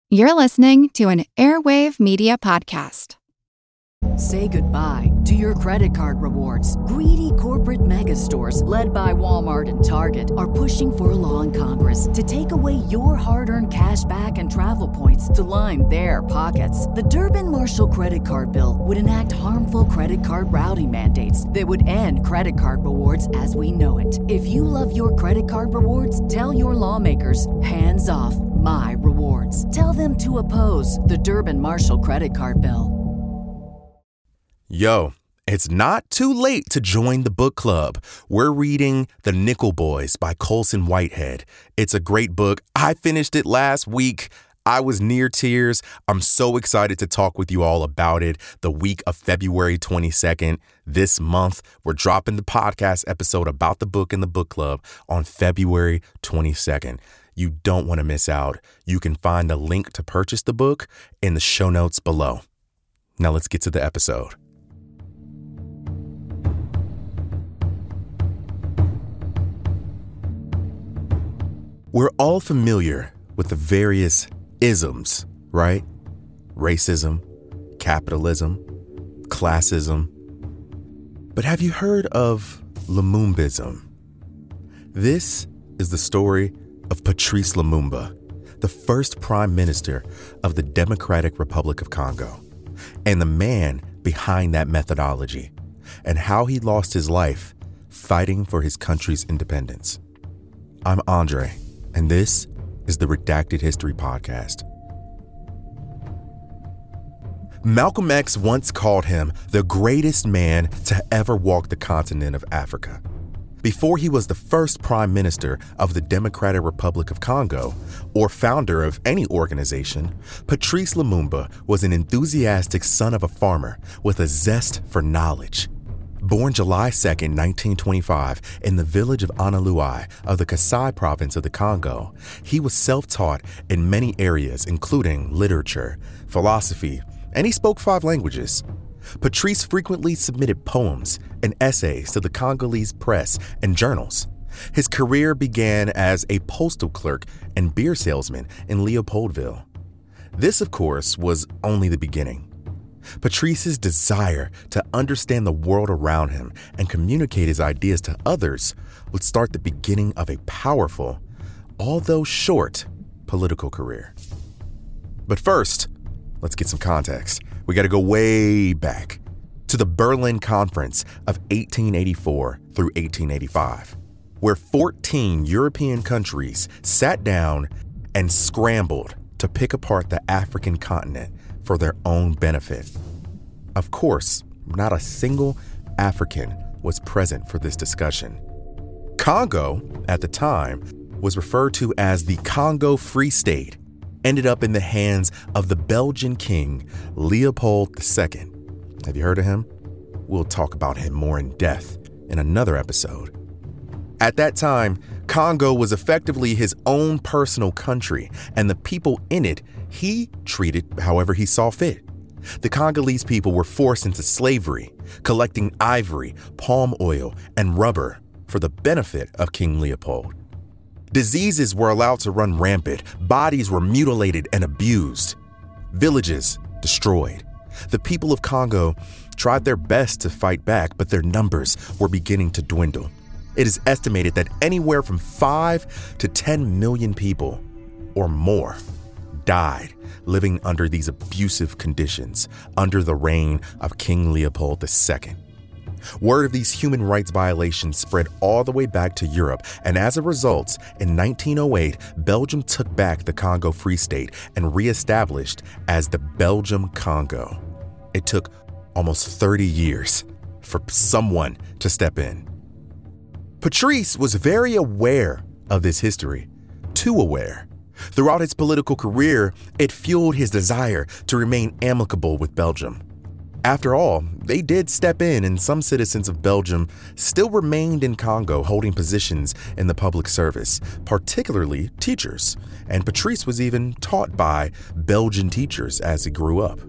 You're listening to an Airwave Media Podcast. Say goodbye to your credit card rewards. Greedy corporate mega stores, led by Walmart and Target, are pushing for a law in Congress to take away your hard-earned cash back and travel points to line their pockets. The Durbin-Marshall credit card bill would enact harmful credit card routing mandates that would end credit card rewards as we know it. If you love your credit card rewards, tell your lawmakers, hands off my rewards. Tell them to oppose the Durbin-Marshall credit card bill. Yo, it's not too late to join the book club. We're reading The Nickel Boys by Colson Whitehead. It's a great book. I finished it last week. I was near tears. I'm so excited to talk with you all about it the week of February 22nd. This month, we're dropping the podcast episode about the book in the book club on February 22nd. You don't want to miss out. You can find a link to purchase the book in the show notes below. Now let's get to the episode. We're all familiar with the various isms, right? Racism, capitalism, classism. But have you heard of Lumumbism? This is the story of Patrice Lumumba, the first prime minister of the Democratic Republic of Congo, and the man behind that methodology, and how he lost his life fighting for his country's independence. I'm Andre, and this is the Redacted History Podcast. Malcolm X once called him the greatest man to ever walk the continent of Africa. Before he was the first prime minister of the Democratic Republic of Congo, or founder of any organization, Patrice Lumumba was an enthusiastic son of a farmer with a zest for knowledge. Born July 2, 1925, in the village of Analuai of the Kasai province of the Congo, he was self-taught in many areas, including literature, philosophy, and he spoke 5 languages. Patrice frequently submitted poems and essays to the Congolese press and journals. His career began as a postal clerk and beer salesman in Leopoldville. This, of course, was only the beginning. Patrice's desire to understand the world around him and communicate his ideas to others would start the beginning of a powerful, although short, political career. But first, let's get some context. We got to go way back to the Berlin Conference of 1884 through 1885, where 14 European countries sat down and scrambled to pick apart the African continent for their own benefit. Of course, not a single African was present for this discussion. Congo, at the time, was referred to as the Congo Free State, ended up in the hands of the Belgian king, Leopold II. Have you heard of him? We'll talk about him more in depth in another episode. At that time, Congo was effectively his own personal country, and the people in it he treated however he saw fit. The Congolese people were forced into slavery, collecting ivory, palm oil, and rubber for the benefit of King Leopold. Diseases were allowed to run rampant, bodies were mutilated and abused, villages destroyed. The people of Congo tried their best to fight back, but their numbers were beginning to dwindle. It is estimated that anywhere from 5 to 10 million people or more died living under these abusive conditions under the reign of King Leopold II. Word of these human rights violations spread all the way back to Europe, and as a result, in 1908, Belgium took back the Congo Free State and reestablished as the Belgium Congo. It took almost 30 years for someone to step in. Patrice was very aware of this history, too aware. Throughout his political career, it fueled his desire to remain amicable with Belgium. After all, they did step in, and some citizens of Belgium still remained in Congo holding positions in the public service, particularly teachers, and Patrice was even taught by Belgian teachers as he grew up.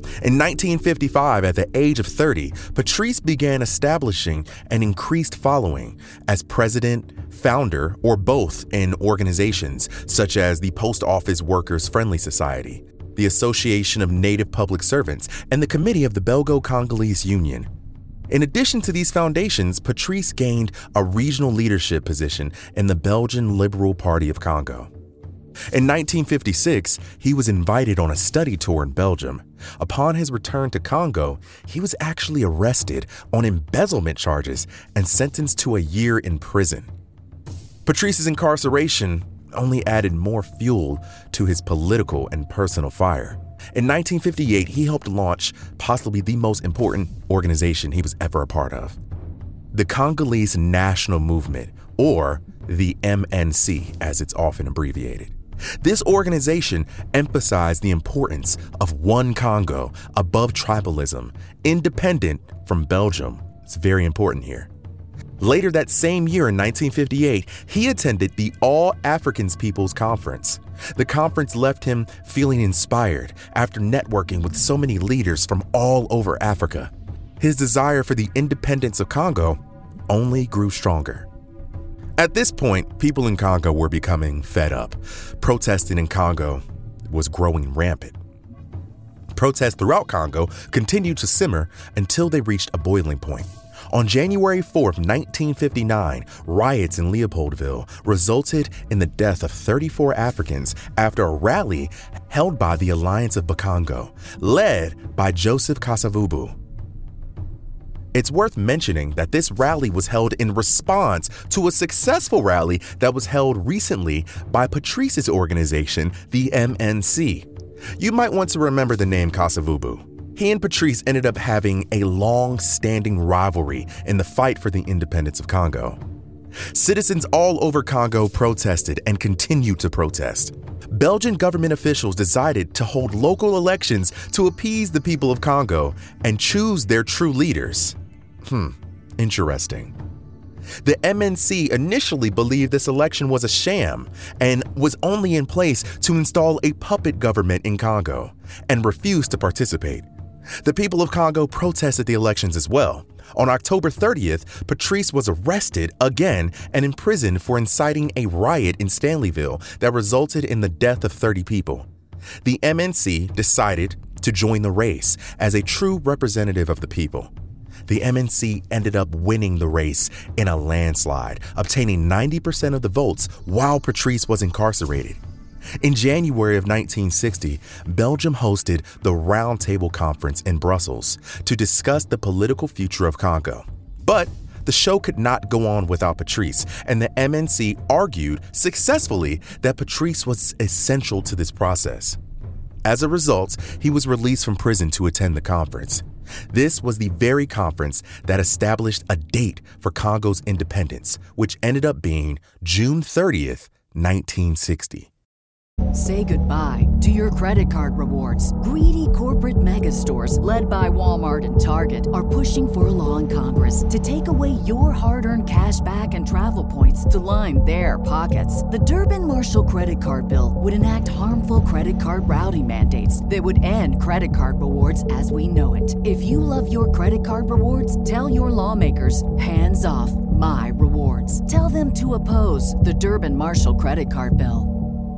In 1955, at the age of 30, Patrice began establishing an increased following as president, founder, or both in organizations such as the Post Office Workers Friendly Society, the Association of Native Public Servants, and the Committee of the Belgo-Congolese Union. In addition to these foundations, Patrice gained a regional leadership position in the Belgian Liberal Party of Congo. In 1956, he was invited on a study tour in Belgium. Upon his return to Congo, he was actually arrested on embezzlement charges and sentenced to a year in prison. Patrice's incarceration only added more fuel to his political and personal fire. In 1958, he helped launch possibly the most important organization he was ever a part of, the Congolese National Movement, or the MNC, as it's often abbreviated. This organization emphasized the importance of one Congo above tribalism, independent from Belgium. It's very important here. Later that same year in 1958, he attended the All Africans People's Conference. The conference left him feeling inspired after networking with so many leaders from all over Africa. His desire for the independence of Congo only grew stronger. At this point, people in Congo were becoming fed up. Protesting in Congo was growing rampant. Protests throughout Congo continued to simmer until they reached a boiling point. On January 4, 1959, riots in Leopoldville resulted in the death of 34 Africans after a rally held by the Alliance of Bakongo, led by Joseph Kasavubu. It's worth mentioning that this rally was held in response to a successful rally that was held recently by Patrice's organization, the MNC. You might want to remember the name Kasavubu. He and Patrice ended up having a long-standing rivalry in the fight for the independence of Congo. Citizens all over Congo protested and continued to protest. Belgian government officials decided to hold local elections to appease the people of Congo and choose their true leaders. Interesting. The MNC initially believed this election was a sham and was only in place to install a puppet government in Congo and refused to participate. The people of Congo protested the elections as well. On October 30th, Patrice was arrested again and imprisoned for inciting a riot in Stanleyville that resulted in the death of 30 people. The MNC decided to join the race as a true representative of the people. The MNC ended up winning the race in a landslide, obtaining 90% of the votes while Patrice was incarcerated. In January of 1960, Belgium hosted the Round Table Conference in Brussels to discuss the political future of Congo. But the show could not go on without Patrice, and the MNC argued successfully that Patrice was essential to this process. As a result, he was released from prison to attend the conference. This was the very conference that established a date for Congo's independence, which ended up being June 30th, 1960. Say goodbye to your credit card rewards. Greedy corporate mega stores, led by Walmart and Target, are pushing for a law in Congress to take away your hard-earned cash back and travel points to line their pockets. The Durbin-Marshall credit card bill would enact harmful credit card routing mandates that would end credit card rewards as we know it. If you love your credit card rewards, tell your lawmakers, hands off my rewards. Tell them to oppose the Durbin-Marshall credit card bill.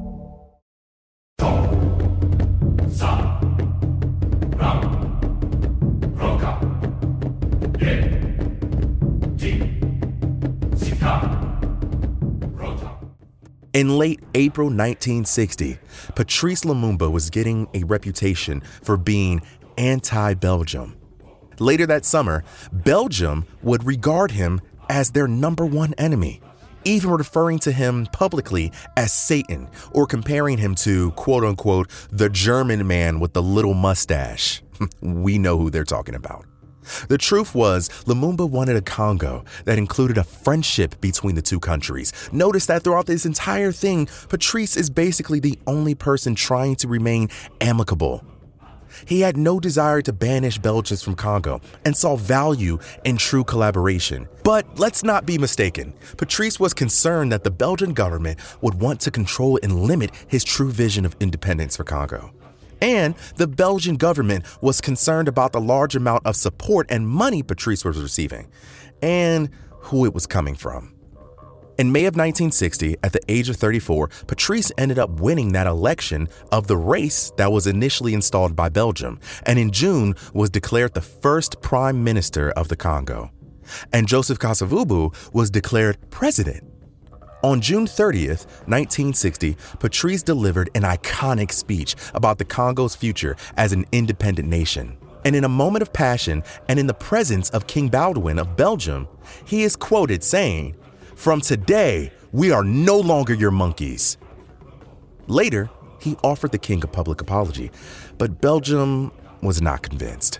In late April 1960, Patrice Lumumba was getting a reputation for being anti-Belgium. Later that summer, Belgium would regard him as their number one enemy, even referring to him publicly as Satan or comparing him to, quote-unquote, the German man with the little mustache. We know who they're talking about. The truth was, Lumumba wanted a Congo that included a friendship between the two countries. Notice that throughout this entire thing, Patrice is basically the only person trying to remain amicable. He had no desire to banish Belgians from Congo and saw value in true collaboration. But let's not be mistaken. Patrice was concerned that the Belgian government would want to control and limit his true vision of independence for Congo. And the Belgian government was concerned about the large amount of support and money Patrice was receiving, and who it was coming from. In May of 1960, at the age of 34, Patrice ended up winning that election of the race that was initially installed by Belgium, and in June was declared the first prime minister of the Congo. And Joseph Kasavubu was declared president. On June 30th, 1960, Patrice delivered an iconic speech about the Congo's future as an independent nation. And in a moment of passion and in the presence of King Baudouin of Belgium, he is quoted saying, "From today, we are no longer your monkeys." Later, he offered the king a public apology, but Belgium was not convinced.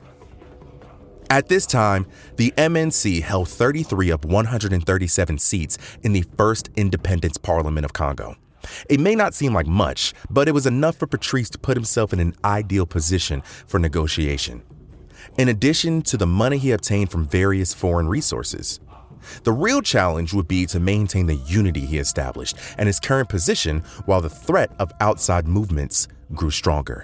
At this time, the MNC held 33 of 137 seats in the first Independence Parliament of Congo. It may not seem like much, but it was enough for Patrice to put himself in an ideal position for negotiation. In addition to the money he obtained from various foreign resources, the real challenge would be to maintain the unity he established and his current position while the threat of outside movements grew stronger.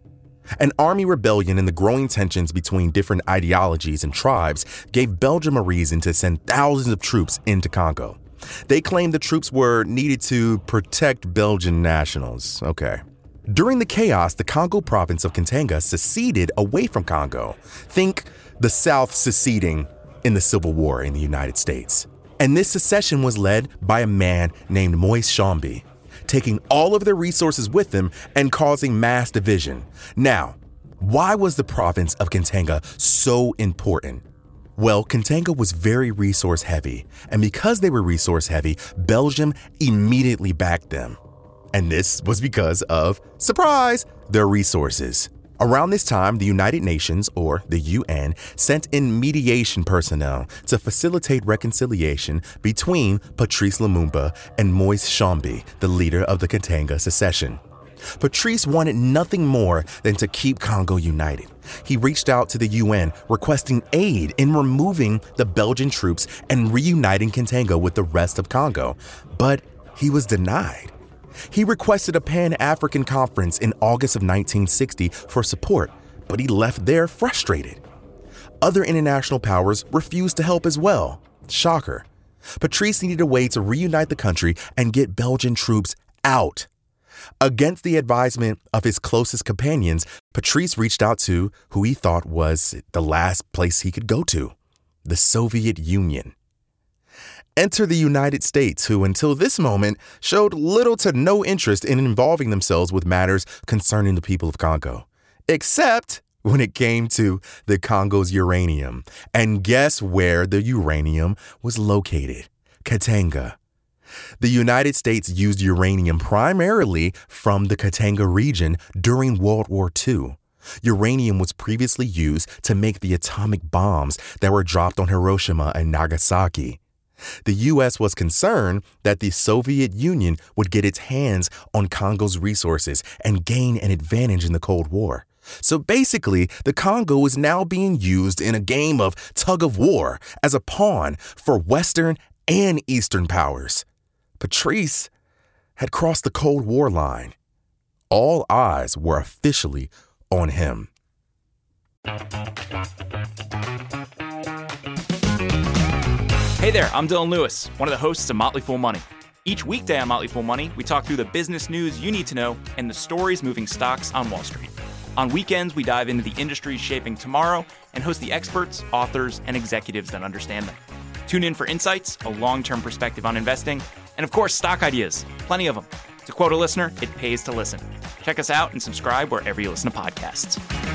An army rebellion and the growing tensions between different ideologies and tribes gave Belgium a reason to send thousands of troops into Congo. They claimed the troops were needed to protect Belgian nationals. Okay. During the chaos, the Congo province of Katanga seceded away from Congo. Think the South seceding in the Civil War in the United States. And this secession was led by a man named Moise Tshombe, taking all of their resources with them and causing mass division. Now, why was the province of Katanga so important? Well, Katanga was very resource heavy, and because they were resource heavy, Belgium immediately backed them. And this was because of, surprise, their resources. Around this time, the United Nations, or the UN, sent in mediation personnel to facilitate reconciliation between Patrice Lumumba and Moise Tshombe, the leader of the Katanga secession. Patrice wanted nothing more than to keep Congo united. He reached out to the UN requesting aid in removing the Belgian troops and reuniting Katanga with the rest of Congo, but he was denied. He requested a Pan-African conference in August of 1960 for support, but he left there frustrated. Other international powers refused to help as well. Shocker. Patrice needed a way to reunite the country and get Belgian troops out. Against the advisement of his closest companions, Patrice reached out to who he thought was the last place he could go to, the Soviet Union. Enter the United States, who until this moment showed little to no interest in involving themselves with matters concerning the people of Congo, except when it came to the Congo's uranium. And guess where the uranium was located? Katanga. The United States used uranium primarily from the Katanga region during World War II. Uranium was previously used to make the atomic bombs that were dropped on Hiroshima and Nagasaki. The U.S. was concerned that the Soviet Union would get its hands on Congo's resources and gain an advantage in the Cold War. So basically, the Congo was now being used in a game of tug of war as a pawn for Western and Eastern powers. Patrice had crossed the Cold War line. All eyes were officially on him. Hey there, I'm Dylan Lewis, one of the hosts of Motley Fool Money. Each weekday on Motley Fool Money, we talk through the business news you need to know and the stories moving stocks on Wall Street. On weekends, we dive into the industries shaping tomorrow and host the experts, authors, and executives that understand them. Tune in for insights, a long-term perspective on investing, and of course, stock ideas. Plenty of them. To quote a listener, it pays to listen. Check us out and subscribe wherever you listen to podcasts.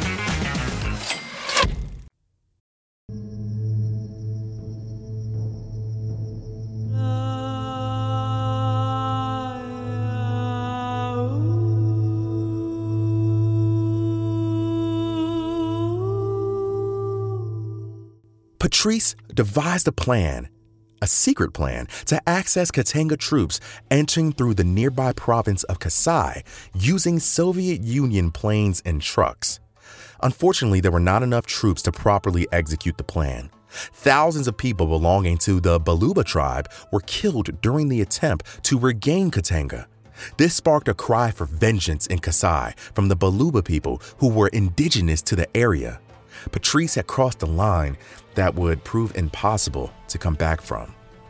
Patrice devised a secret plan, to access Katanga troops entering through the nearby province of Kasai using Soviet Union planes and trucks. Unfortunately, there were not enough troops to properly execute the plan. Thousands of people belonging to the Baluba tribe were killed during the attempt to regain Katanga. This sparked a cry for vengeance in Kasai from the Baluba people who were indigenous to the area. Patrice had crossed a line that would prove impossible to come back from.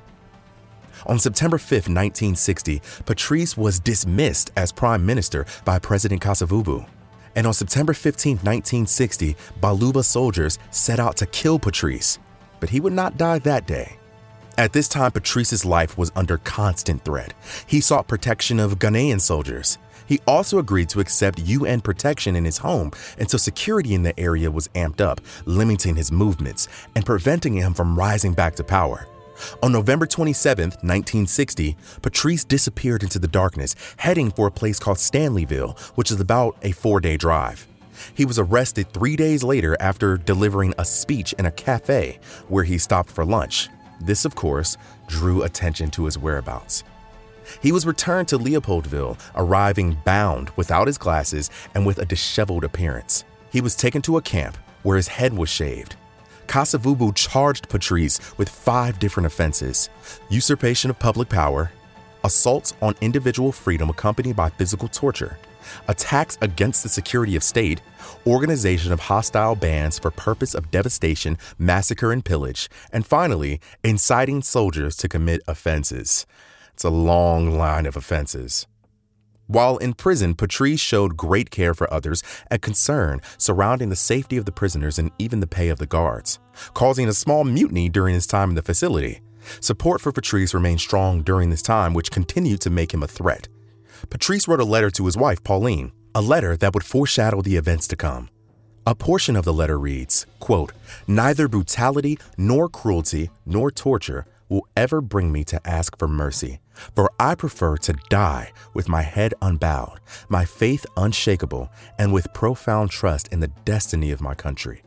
On September 5, 1960, Patrice was dismissed as prime minister by President Kasavubu. And on September 15, 1960, Baluba soldiers set out to kill Patrice, but he would not die that day. At this time, Patrice's life was under constant threat. He sought protection of Ghanaian soldiers. He also agreed to accept UN protection in his home until security in the area was amped up, limiting his movements and preventing him from rising back to power. On November 27, 1960, Patrice disappeared into the darkness, heading for a place called Stanleyville, which is about a 4-day drive. He was arrested 3 days later after delivering a speech in a cafe where he stopped for lunch. This, of course, drew attention to his whereabouts. He was returned to Leopoldville, arriving bound, without his glasses, and with a disheveled appearance. He was taken to a camp where his head was shaved. Kasavubu charged Patrice with 5 different offenses: usurpation of public power, assaults on individual freedom accompanied by physical torture, attacks against the security of state, organization of hostile bands for purpose of devastation, massacre, and pillage, and finally, inciting soldiers to commit offenses. It's a long line of offenses. While in prison, Patrice showed great care for others and concern surrounding the safety of the prisoners and even the pay of the guards, causing a small mutiny during his time in the facility. Support for Patrice remained strong during this time, which continued to make him a threat. Patrice wrote a letter to his wife, Pauline, a letter that would foreshadow the events to come. A portion of the letter reads, quote, "Neither brutality nor cruelty nor torture will ever bring me to ask for mercy, for I prefer to die with my head unbowed, my faith unshakable, and with profound trust in the destiny of my country."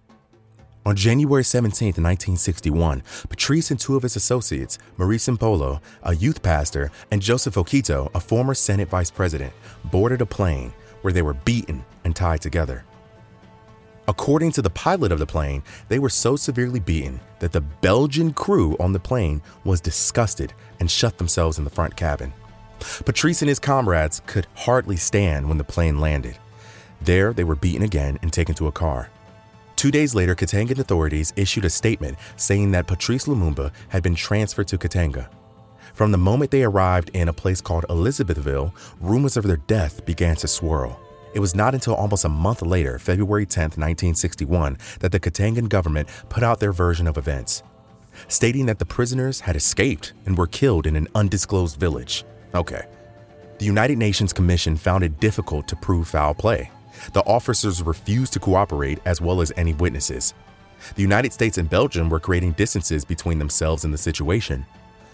On January 17, 1961, Patrice and 2 of his associates, Maurice Mpolo, a youth pastor, and Joseph Okito, a former Senate vice president, boarded a plane where they were beaten and tied together. According to the pilot of the plane, they were so severely beaten that the Belgian crew on the plane was disgusted and shut themselves in the front cabin. Patrice and his comrades could hardly stand when the plane landed. There, they were beaten again and taken to a car. 2 days later, Katangan authorities issued a statement saying that Patrice Lumumba had been transferred to Katanga. From the moment they arrived in a place called Elizabethville, rumors of their death began to swirl. It was not until almost a month later, February 10, 1961, that the Katangan government put out their version of events, stating that the prisoners had escaped and were killed in an undisclosed village. Okay. The United Nations Commission found it difficult to prove foul play. The officers refused to cooperate, as well as any witnesses. The United States and Belgium were creating distances between themselves and the situation.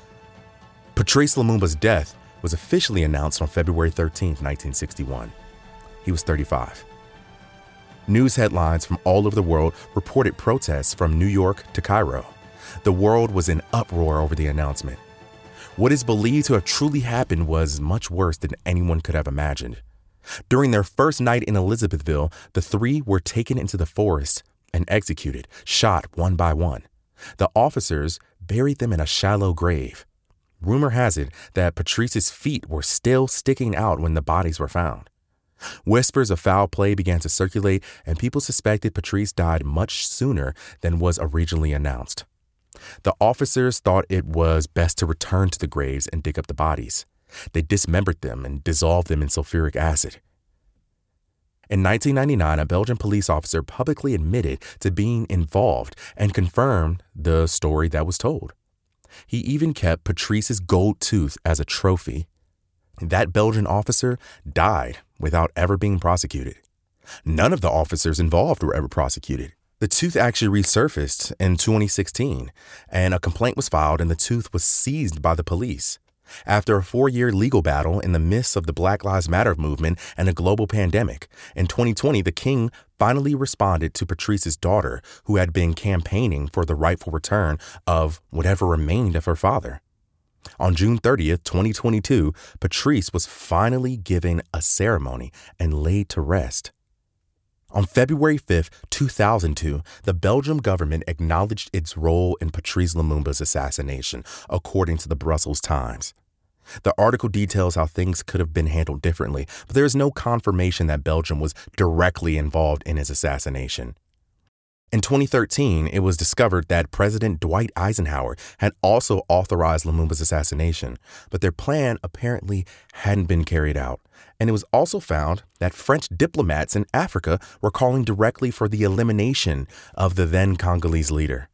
Patrice Lumumba's death was officially announced on February 13, 1961. He was 35. News headlines from all over the world reported protests from New York to Cairo. The world was in uproar over the announcement. What is believed to have truly happened was much worse than anyone could have imagined. During their first night in Elizabethville, the 3 were taken into the forest and executed, shot one by one. The officers buried them in a shallow grave. Rumor has it that Patrice's feet were still sticking out when the bodies were found. Whispers of foul play began to circulate, and people suspected Patrice died much sooner than was originally announced. The officers thought it was best to return to the graves and dig up the bodies. They dismembered them and dissolved them in sulfuric acid. In 1999, a Belgian police officer publicly admitted to being involved and confirmed the story that was told. He even kept Patrice's gold tooth as a trophy. That Belgian officer died without ever being prosecuted. None of the officers involved were ever prosecuted. The tooth actually resurfaced in 2016, and a complaint was filed and the tooth was seized by the police. After a 4-year legal battle in the midst of the Black Lives Matter movement and a global pandemic, in 2020, the king finally responded to Patrice's daughter, who had been campaigning for the rightful return of whatever remained of her father. On June 30th, 2022, Patrice was finally given a ceremony and laid to rest. On February 5th, 2002, the Belgian government acknowledged its role in Patrice Lumumba's assassination, according to the Brussels Times. The article details how things could have been handled differently, but there is no confirmation that Belgium was directly involved in his assassination. In 2013, it was discovered that President Dwight Eisenhower had also authorized Lumumba's assassination, but their plan apparently hadn't been carried out. And it was also found that French diplomats in Africa were calling directly for the elimination of the then Congolese leader.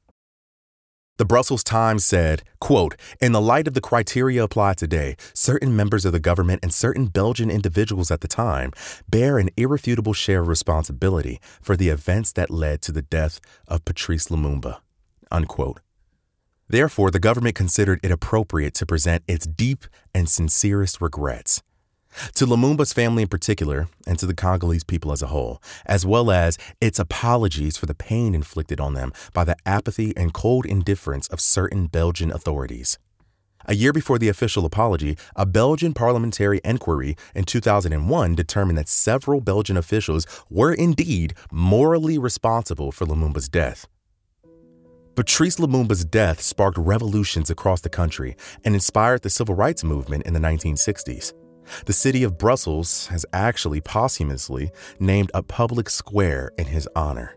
The Brussels Times said, quote, "In the light of the criteria applied today, certain members of the government and certain Belgian individuals at the time bear an irrefutable share of responsibility for the events that led to the death of Patrice Lumumba," unquote. Therefore, the government considered it appropriate to present its deep and sincerest regrets to Lumumba's family in particular, and to the Congolese people as a whole, as well as its apologies for the pain inflicted on them by the apathy and cold indifference of certain Belgian authorities. A year before the official apology, a Belgian parliamentary inquiry in 2001 determined that several Belgian officials were indeed morally responsible for Lumumba's death. Patrice Lumumba's death sparked revolutions across the country and inspired the civil rights movement in the 1960s. The city of Brussels has actually posthumously named a public square in his honor.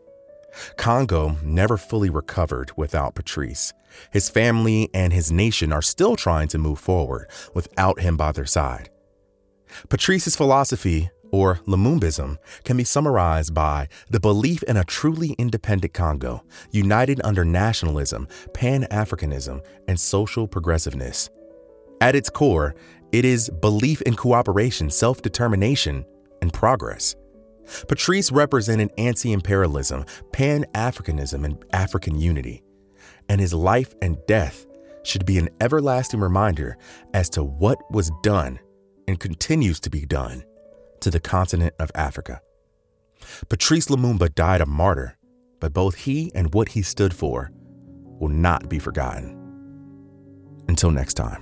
Congo never fully recovered without Patrice. His family and his nation are still trying to move forward without him by their side. Patrice's philosophy, or Lumumbism, can be summarized by the belief in a truly independent Congo, united under nationalism, Pan-Africanism, and social progressiveness. At its core, it is belief in cooperation, self-determination, and progress. Patrice represented anti-imperialism, Pan-Africanism, and African unity. And his life and death should be an everlasting reminder as to what was done and continues to be done to the continent of Africa. Patrice Lumumba died a martyr, but both he and what he stood for will not be forgotten. Until next time.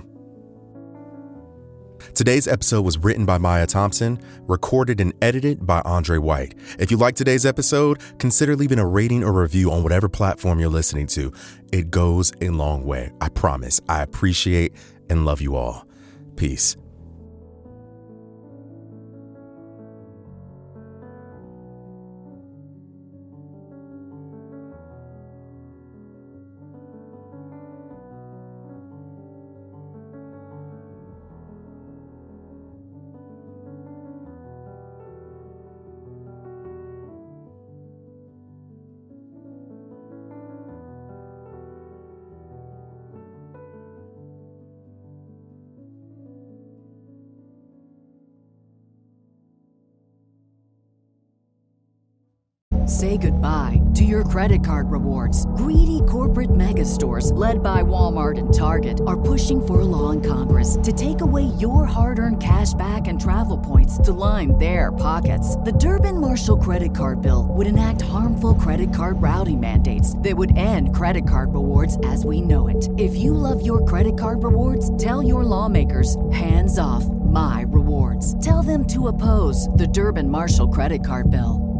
Today's episode was written by Maya Thompson, recorded and edited by Andre White. If you like today's episode, consider leaving a rating or review on whatever platform you're listening to. It goes a long way. I promise. I appreciate and love you all. Peace. Say goodbye to your credit card rewards. Greedy corporate mega stores, led by Walmart and Target, are pushing for a law in Congress to take away your hard-earned cash back and travel points to line their pockets. The Durbin-Marshall credit card bill would enact harmful credit card routing mandates that would end credit card rewards as we know it. If you love your credit card rewards, tell your lawmakers, hands off my rewards. Tell them to oppose the Durbin-Marshall credit card bill.